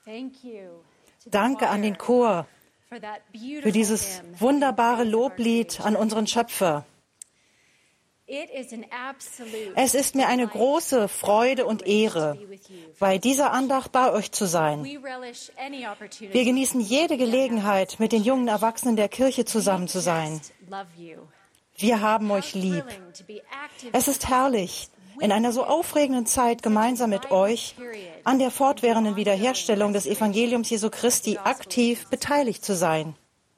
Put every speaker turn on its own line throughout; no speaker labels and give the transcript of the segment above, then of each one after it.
Danke an den Chor für dieses wunderbare Loblied an unseren Schöpfer. Es ist mir eine große Freude und Ehre, bei dieser Andacht bei euch zu sein. Wir genießen jede Gelegenheit, mit den jungen Erwachsenen der Kirche zusammen zu sein. Wir haben euch lieb. Es ist herrlich, in einer so aufregenden Zeit gemeinsam mit euch an der fortwährenden Wiederherstellung des Evangeliums Jesu Christi aktiv beteiligt zu sein.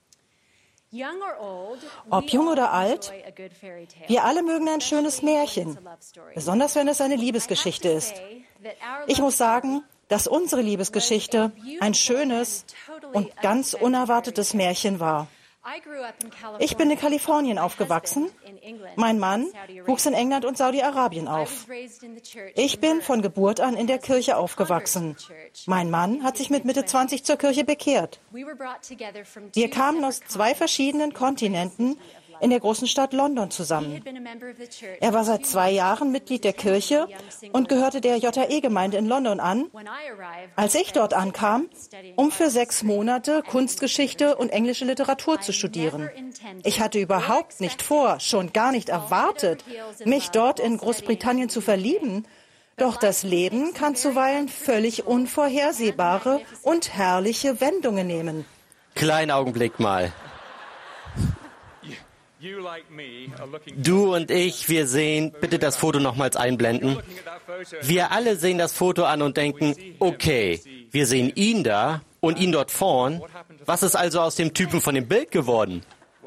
Ob jung oder alt, wir alle mögen ein schönes Märchen, besonders wenn es eine Liebesgeschichte ist. Ich muss sagen, dass unsere Liebesgeschichte ein schönes und ganz unerwartetes Märchen war. Ich bin in Kalifornien aufgewachsen. Mein Mann wuchs in England und Saudi-Arabien auf. Ich bin von Geburt an in der Kirche aufgewachsen. Mein Mann hat sich mit Mitte 20 zur Kirche bekehrt. Wir kamen aus 2 verschiedenen Kontinenten in der großen Stadt London zusammen. Er war seit 2 Jahren Mitglied der Kirche und gehörte der JAE-Gemeinde in London an, als ich dort ankam, um für 6 Monate Kunstgeschichte und englische Literatur zu studieren. Ich hatte überhaupt nicht vor, schon gar nicht erwartet, mich dort in Großbritannien zu verlieben. Doch das Leben kann zuweilen völlig unvorhersehbare und herrliche Wendungen nehmen.
Kleinen Augenblick mal. Du und ich, wir sehen, bitte das Foto nochmals einblenden. Wir alle sehen das Foto an und denken, okay, wir sehen ihn da und ihn dort vorn. Was ist also aus dem Typen von dem Bild geworden?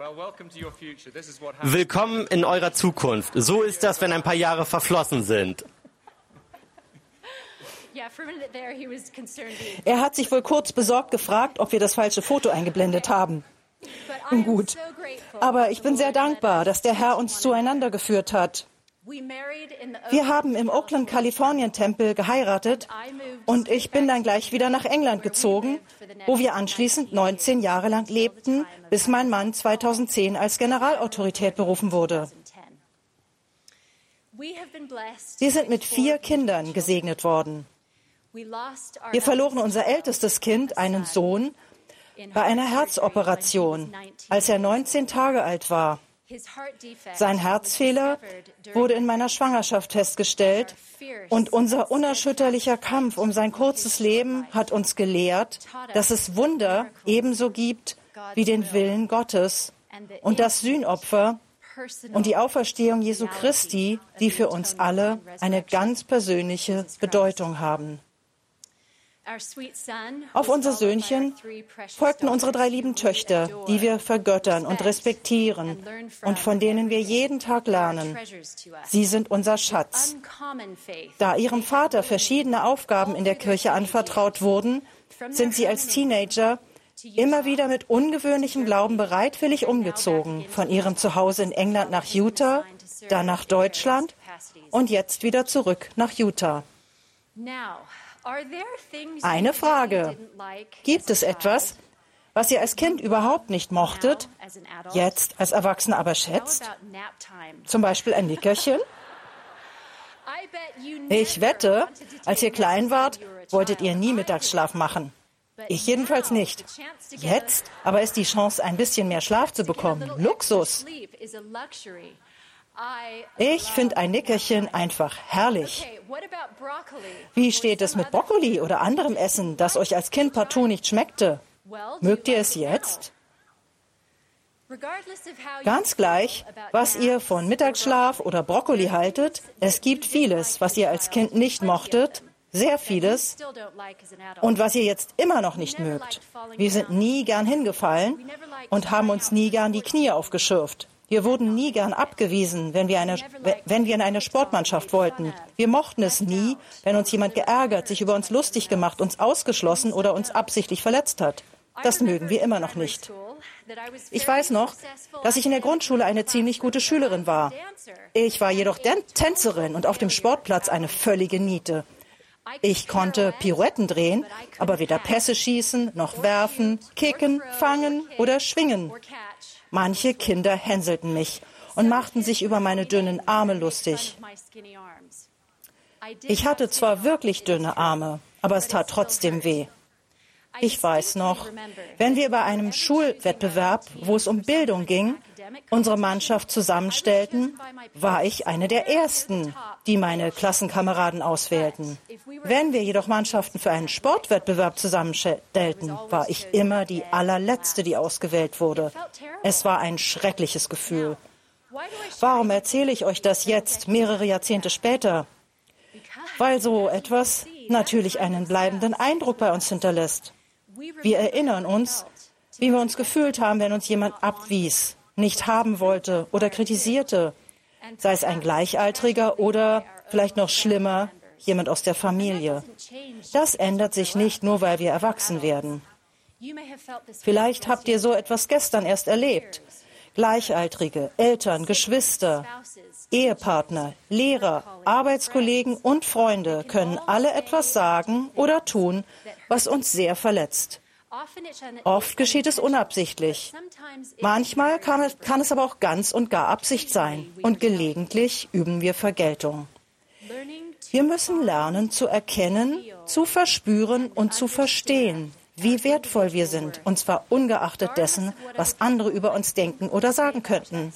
Willkommen in eurer Zukunft. So ist das, wenn ein paar Jahre verflossen sind.
Er hat sich wohl kurz besorgt gefragt, ob wir das falsche Foto eingeblendet haben. Gut, aber ich bin sehr dankbar, dass der Herr uns zueinander geführt hat. Wir haben im Oakland, Kalifornien Tempel geheiratet und ich bin dann gleich wieder nach England gezogen, wo wir anschließend 19 Jahre lang lebten, bis mein Mann 2010 als Generalautorität berufen wurde. Wir sind mit 4 Kindern gesegnet worden. Wir verloren unser ältestes Kind, einen Sohn, bei einer Herzoperation, als er 19 Tage alt war. Sein Herzfehler wurde in meiner Schwangerschaft festgestellt und unser unerschütterlicher Kampf um sein kurzes Leben hat uns gelehrt, dass es Wunder ebenso gibt wie den Willen Gottes und das Sühnopfer und die Auferstehung Jesu Christi, die für uns alle eine ganz persönliche Bedeutung haben. Auf unser Söhnchen folgten unsere 3 lieben Töchter, die wir vergöttern und respektieren und von denen wir jeden Tag lernen. Sie sind unser Schatz. Da ihrem Vater verschiedene Aufgaben in der Kirche anvertraut wurden, sind sie als Teenager immer wieder mit ungewöhnlichem Glauben bereitwillig umgezogen, von ihrem Zuhause in England nach Utah, dann nach Deutschland und jetzt wieder zurück nach Utah. Eine Frage. Gibt es etwas, was ihr als Kind überhaupt nicht mochtet, jetzt als Erwachsener aber schätzt? Zum Beispiel ein Nickerchen? Ich wette, als ihr klein wart, wolltet ihr nie Mittagsschlaf machen. Ich jedenfalls nicht. Jetzt aber ist die Chance, ein bisschen mehr Schlaf zu bekommen, Luxus. Ich finde ein Nickerchen einfach herrlich. Wie steht es mit Brokkoli oder anderem Essen, das euch als Kind partout nicht schmeckte? Mögt ihr es jetzt? Ganz gleich, was ihr von Mittagsschlaf oder Brokkoli haltet, es gibt vieles, was ihr als Kind nicht mochtet, sehr vieles, und was ihr jetzt immer noch nicht mögt. Wir sind nie gern hingefallen und haben uns nie gern die Knie aufgeschürft. Wir wurden nie gern abgewiesen, wenn wir in eine Sportmannschaft wollten. Wir mochten es nie, wenn uns jemand geärgert, sich über uns lustig gemacht, uns ausgeschlossen oder uns absichtlich verletzt hat. Das mögen wir immer noch nicht. Ich weiß noch, dass ich in der Grundschule eine ziemlich gute Schülerin war. Ich war jedoch Tänzerin und auf dem Sportplatz eine völlige Niete. Ich konnte Pirouetten drehen, aber weder Pässe schießen, noch werfen, kicken, fangen oder schwingen. Manche Kinder hänselten mich und machten sich über meine dünnen Arme lustig. Ich hatte zwar wirklich dünne Arme, aber es tat trotzdem weh. Ich weiß noch, wenn wir bei einem Schulwettbewerb, wo es um Bildung ging, unsere Mannschaft zusammenstellten, war ich eine der Ersten, die meine Klassenkameraden auswählten. Wenn wir jedoch Mannschaften für einen Sportwettbewerb zusammenstellten, war ich immer die allerletzte, die ausgewählt wurde. Es war ein schreckliches Gefühl. Warum erzähle ich euch das jetzt, mehrere Jahrzehnte später? Weil so etwas natürlich einen bleibenden Eindruck bei uns hinterlässt. Wir erinnern uns, wie wir uns gefühlt haben, wenn uns jemand abwies, nicht haben wollte oder kritisierte, sei es ein Gleichaltriger oder vielleicht noch schlimmer, jemand aus der Familie. Das ändert sich nicht nur, weil wir erwachsen werden. Vielleicht habt ihr so etwas gestern erst erlebt. Gleichaltrige, Eltern, Geschwister, Ehepartner, Lehrer, Arbeitskollegen und Freunde können alle etwas sagen oder tun, was uns sehr verletzt. Oft geschieht es unabsichtlich. Manchmal kann es aber auch ganz und gar Absicht sein. Und gelegentlich üben wir Vergeltung. Wir müssen lernen zu erkennen, zu verspüren und zu verstehen, wie wertvoll wir sind, und zwar ungeachtet dessen, was andere über uns denken oder sagen könnten.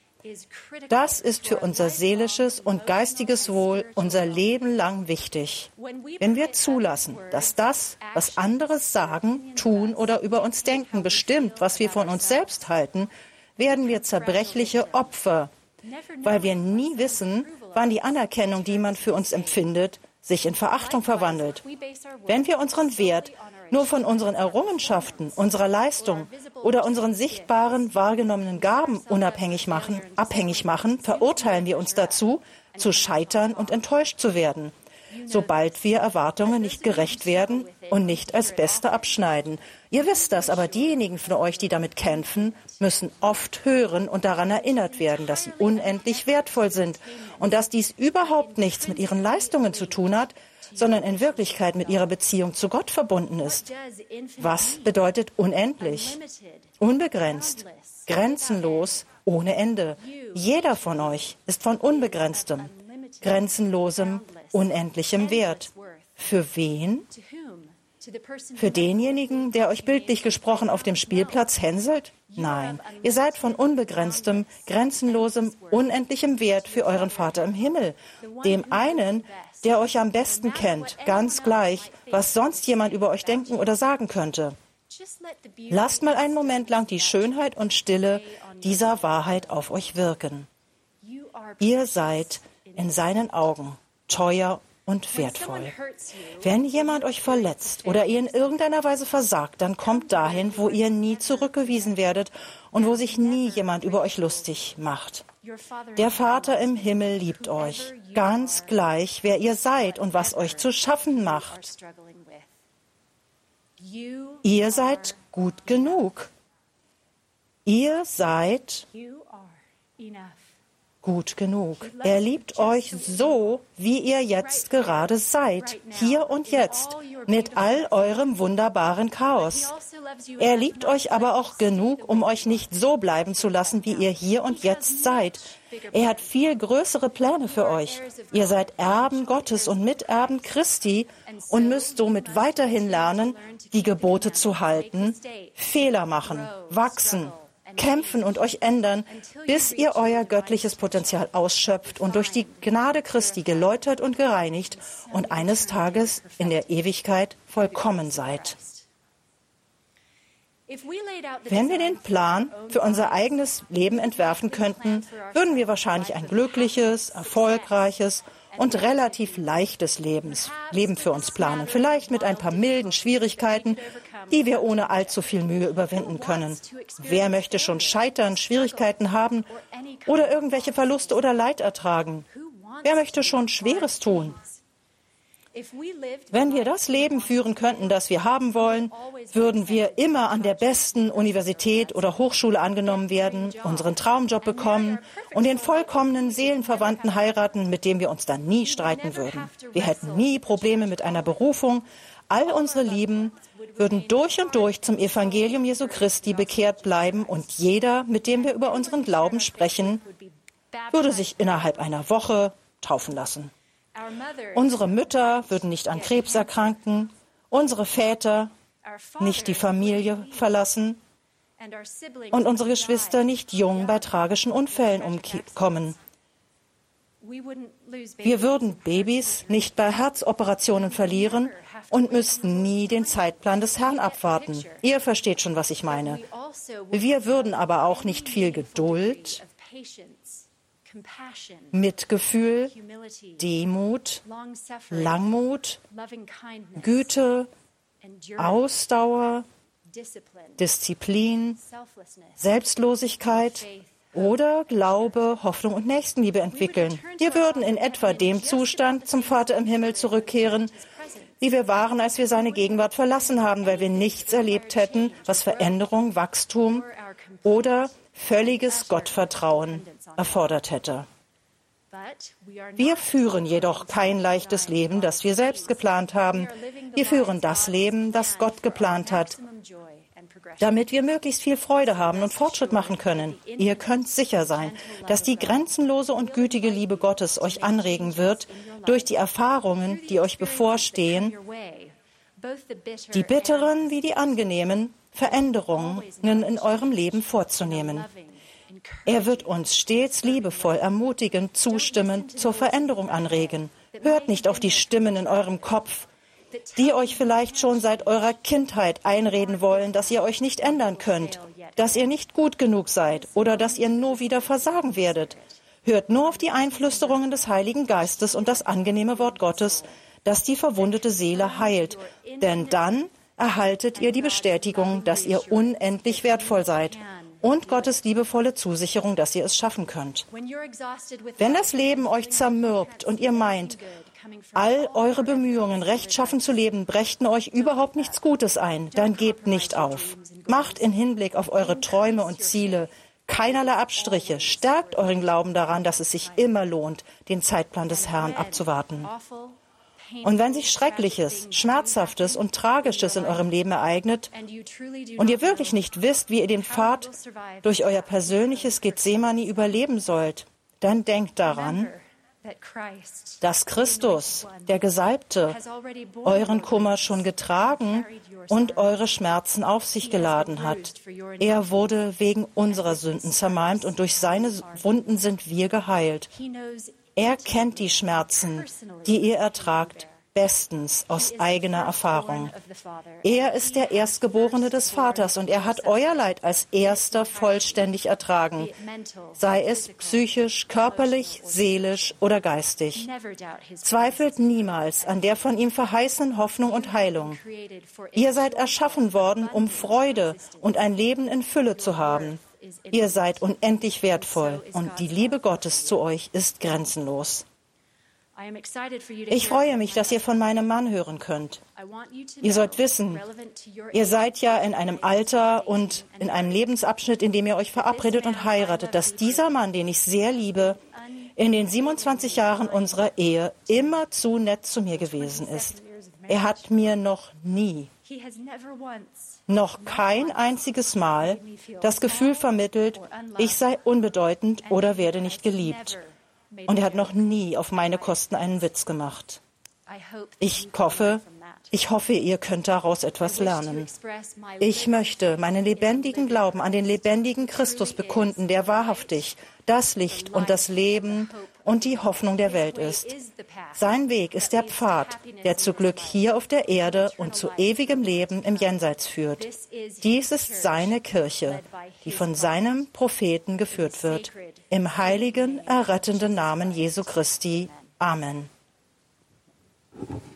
Das ist für unser seelisches und geistiges Wohl unser Leben lang wichtig. Wenn wir zulassen, dass das, was andere sagen, tun oder über uns denken, bestimmt, was wir von uns selbst halten, werden wir zerbrechliche Opfer, weil wir nie wissen, wann die Anerkennung, die man für uns empfindet, sich in Verachtung verwandelt. Wenn wir unseren Wert nur von unseren Errungenschaften, unserer Leistung oder unseren sichtbaren, wahrgenommenen Gaben abhängig machen, verurteilen wir uns dazu, zu scheitern und enttäuscht zu werden, sobald wir Erwartungen nicht gerecht werden und nicht als Beste abschneiden. Ihr wisst das, aber diejenigen von euch, die damit kämpfen, müssen oft hören und daran erinnert werden, dass sie unendlich wertvoll sind und dass dies überhaupt nichts mit ihren Leistungen zu tun hat, sondern in Wirklichkeit mit ihrer Beziehung zu Gott verbunden ist. Was bedeutet unendlich? Unbegrenzt, grenzenlos, ohne Ende. Jeder von euch ist von unbegrenztem, grenzenlosem, unendlichem Wert. Für wen? Für denjenigen, der euch bildlich gesprochen auf dem Spielplatz hänselt? Nein, ihr seid von unbegrenztem, grenzenlosem, unendlichem Wert für euren Vater im Himmel, dem einen, der euch am besten kennt, ganz gleich, was sonst jemand über euch denken oder sagen könnte. Lasst mal einen Moment lang die Schönheit und Stille dieser Wahrheit auf euch wirken. Ihr seid in seinen Augen teuer und wertvoll. Wenn jemand euch verletzt oder ihr in irgendeiner Weise versagt, dann kommt dahin, wo ihr nie zurückgewiesen werdet und wo sich nie jemand über euch lustig macht. Der Vater im Himmel liebt euch, ganz gleich, wer ihr seid und was euch zu schaffen macht. Ihr seid gut genug. Ihr seid gut genug. Er liebt euch so, wie ihr jetzt gerade seid, hier und jetzt, mit all eurem wunderbaren Chaos. Er liebt euch aber auch genug, um euch nicht so bleiben zu lassen, wie ihr hier und jetzt seid. Er hat viel größere Pläne für euch. Ihr seid Erben Gottes und Miterben Christi und müsst somit weiterhin lernen, die Gebote zu halten, Fehler machen, wachsen, kämpfen und euch ändern, bis ihr euer göttliches Potenzial ausschöpft und durch die Gnade Christi geläutert und gereinigt und eines Tages in der Ewigkeit vollkommen seid. Wenn wir den Plan für unser eigenes Leben entwerfen könnten, würden wir wahrscheinlich ein glückliches, erfolgreiches und relativ leichtes Leben für uns planen. Vielleicht mit ein paar milden Schwierigkeiten, die wir ohne allzu viel Mühe überwinden können. Wer möchte schon scheitern, Schwierigkeiten haben oder irgendwelche Verluste oder Leid ertragen? Wer möchte schon Schweres tun? Wenn wir das Leben führen könnten, das wir haben wollen, würden wir immer an der besten Universität oder Hochschule angenommen werden, unseren Traumjob bekommen und den vollkommenen Seelenverwandten heiraten, mit dem wir uns dann nie streiten würden. Wir hätten nie Probleme mit einer Berufung. All unsere Lieben würden durch und durch zum Evangelium Jesu Christi bekehrt bleiben und jeder, mit dem wir über unseren Glauben sprechen, würde sich innerhalb einer Woche taufen lassen. Unsere Mütter würden nicht an Krebs erkranken, unsere Väter nicht die Familie verlassen und unsere Geschwister nicht jung bei tragischen Unfällen umkommen. Wir würden Babys nicht bei Herzoperationen verlieren und müssten nie den Zeitplan des Herrn abwarten. Ihr versteht schon, was ich meine. Wir würden aber auch nicht viel Geduld, Mitgefühl, Demut, Langmut, Güte, Ausdauer, Disziplin, Selbstlosigkeit oder Glaube, Hoffnung und Nächstenliebe entwickeln. Wir würden in etwa dem Zustand zum Vater im Himmel zurückkehren, wie wir waren, als wir seine Gegenwart verlassen haben, weil wir nichts erlebt hätten, was Veränderung, Wachstum oder völliges Gottvertrauen erfordert hätte. Wir führen jedoch kein leichtes Leben, das wir selbst geplant haben. Wir führen das Leben, das Gott geplant hat, damit wir möglichst viel Freude haben und Fortschritt machen können. Ihr könnt sicher sein, dass die grenzenlose und gütige Liebe Gottes euch anregen wird, durch die Erfahrungen, die euch bevorstehen, die bitteren wie die angenehmen Veränderungen in eurem Leben vorzunehmen. Er wird uns stets liebevoll, ermutigend, zustimmend zur Veränderung anregen. Hört nicht auf die Stimmen in eurem Kopf, die euch vielleicht schon seit eurer Kindheit einreden wollen, dass ihr euch nicht ändern könnt, dass ihr nicht gut genug seid oder dass ihr nur wieder versagen werdet. Hört nur auf die Einflüsterungen des Heiligen Geistes und das angenehme Wort Gottes, das die verwundete Seele heilt. Denn dann erhaltet ihr die Bestätigung, dass ihr unendlich wertvoll seid und Gottes liebevolle Zusicherung, dass ihr es schaffen könnt. Wenn das Leben euch zermürbt und ihr meint, all eure Bemühungen, rechtschaffen zu leben, brächten euch überhaupt nichts Gutes ein, dann gebt nicht auf. Macht in Hinblick auf eure Träume und Ziele keinerlei Abstriche. Stärkt euren Glauben daran, dass es sich immer lohnt, den Zeitplan des Herrn abzuwarten. Und wenn sich Schreckliches, Schmerzhaftes und Tragisches in eurem Leben ereignet und ihr wirklich nicht wisst, wie ihr den Pfad durch euer persönliches Gethsemane überleben sollt, dann denkt daran, dass Christus, der Gesalbte, euren Kummer schon getragen und eure Schmerzen auf sich geladen hat. Er wurde wegen unserer Sünden zermalmt und durch seine Wunden sind wir geheilt. Er kennt die Schmerzen, die ihr ertragt, bestens aus eigener Erfahrung. Er ist der Erstgeborene des Vaters und er hat euer Leid als Erster vollständig ertragen, sei es psychisch, körperlich, seelisch oder geistig. Zweifelt niemals an der von ihm verheißenen Hoffnung und Heilung. Ihr seid erschaffen worden, um Freude und ein Leben in Fülle zu haben. Ihr seid unendlich wertvoll und die Liebe Gottes zu euch ist grenzenlos. Ich freue mich, dass ihr von meinem Mann hören könnt. Ihr sollt wissen, ihr seid ja in einem Alter und in einem Lebensabschnitt, in dem ihr euch verabredet und heiratet, dass dieser Mann, den ich sehr liebe, in den 27 Jahren unserer Ehe immer zu nett zu mir gewesen ist. Er hat mir noch kein einziges Mal das Gefühl vermittelt, ich sei unbedeutend oder werde nicht geliebt. Und er hat noch nie auf meine Kosten einen Witz gemacht. Ich hoffe, ihr könnt daraus etwas lernen. Ich möchte meinen lebendigen Glauben an den lebendigen Christus bekunden, der wahrhaftig das Licht und das Leben und die Hoffnung der Welt ist. Sein Weg ist der Pfad, der zu Glück hier auf der Erde und zu ewigem Leben im Jenseits führt. Dies ist seine Kirche, die von seinem Propheten geführt wird. Im heiligen, errettenden Namen Jesu Christi. Amen.